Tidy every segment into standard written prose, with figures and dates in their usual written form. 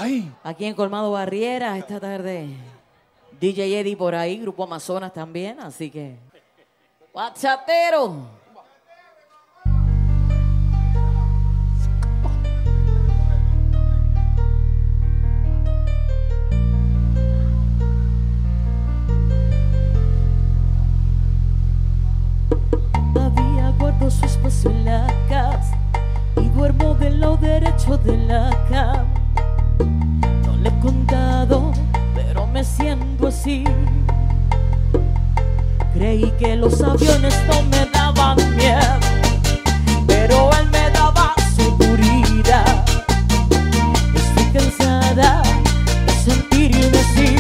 Ay. Aquí en Colmado Barriera esta tarde. DJ Eddie por ahí, Grupo Amazonas también, así que... ¡Bachatero! Todavía guardo su espacio en la casa y duermo del lado derecho de la cama. No le he contado, pero me siento así. Creí que los aviones no me daban miedo, pero él me daba seguridad. Estoy cansada de sentirme así.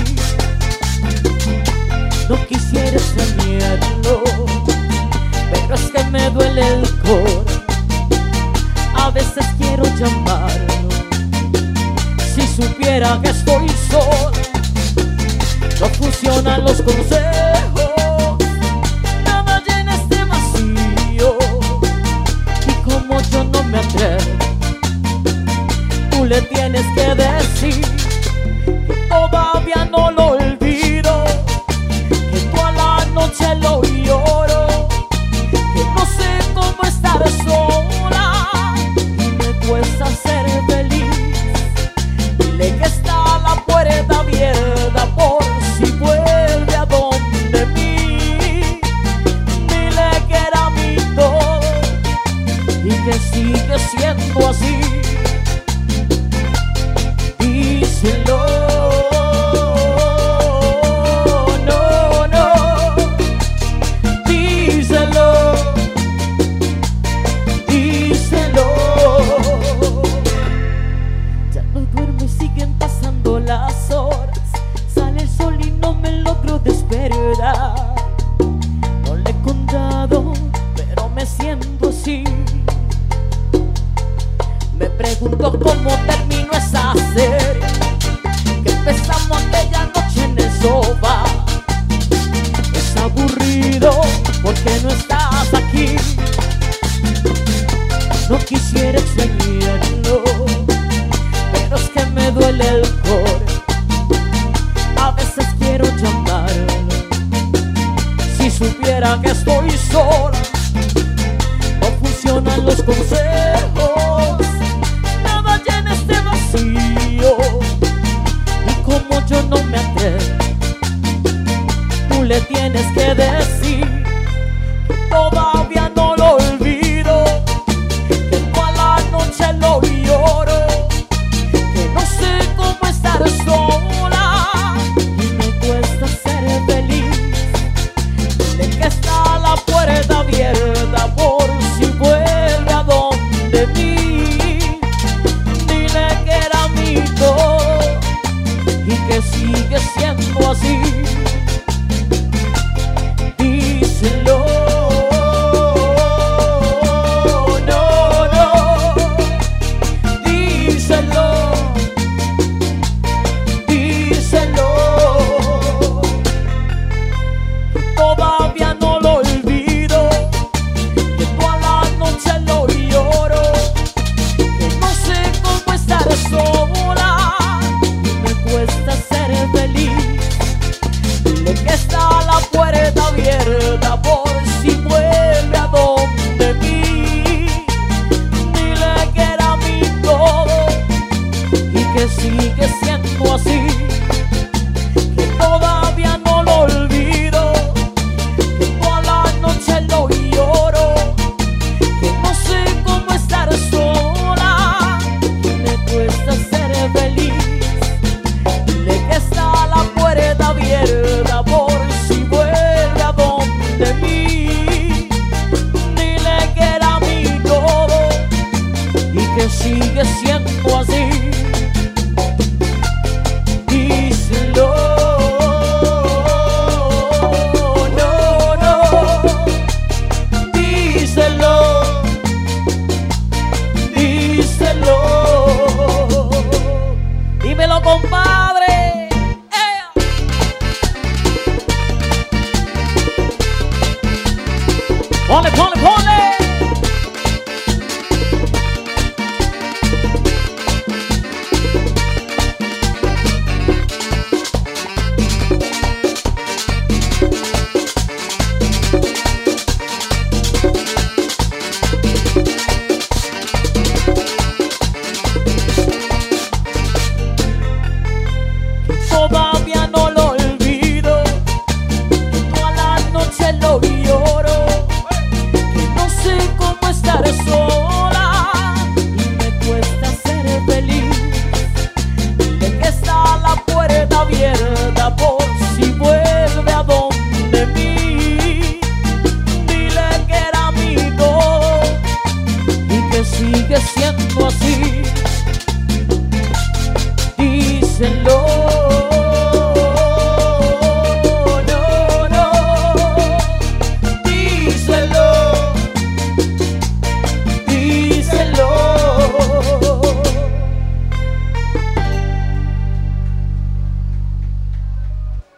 No quisiera extrañarlo, pero es que me duele el corazón. A veces quiero llamarlo. Si supiera que estoy sola, no funcionan los consejos, nada llena este vacío. Y como yo no me atrevo, tú le tienes que decir que todavía no lo olvido, que toda la noche lo lloro, que no sé cómo estar sola y me cuesta ser feliz. Dile que está la puerta abierta por si vuelve a donde mí. Dile que era mi todo y que sigue siendo así. Díselo. No, no. Díselo. Díselo. Ya no duermo y siguen pasando las horas. Sale el sol y no me logro despertar. No le he contado, pero me siento así. Me pregunto cómo terminó esa serie que empezamos aquella noche en el sofá. Es aburrido porque no estás aquí. No quisiera extrañarlo, pero es que me duele el corazón. A veces quiero llamarlo. Si supiera que estoy sola, no funcionan los consejos, nada llena este vacío. Y como yo no me atrevo, tú le tienes que decir que todavía no lo olvido, que toda la noche lo lloro, que no sé cómo estar sola y me cuesta ser feliz. Dile que está la puerta abierta por si vuelve a donde mí. Dile que era mi todo y que sigue siendo así. Díselo. No, no. Díselo. Díselo. Todavía no lo olvido, que toda la noche lo lloro, que no sé cómo estar sola y me cuesta ser feliz. Dile que está la puerta abierta por si vuelve a donde mí. Dile que era mi todo y que sigue siendo así, que todavía no lo olvido, que toda la noche lo lloro, que no sé cómo estar sola y me cuesta ser feliz. Dile que está la puerta abierta por si vuelve a donde mí. Dile que era mi todo y que sigue siendo así. Díselo. No, no. Díselo. Díselo. Dímelo, compadre.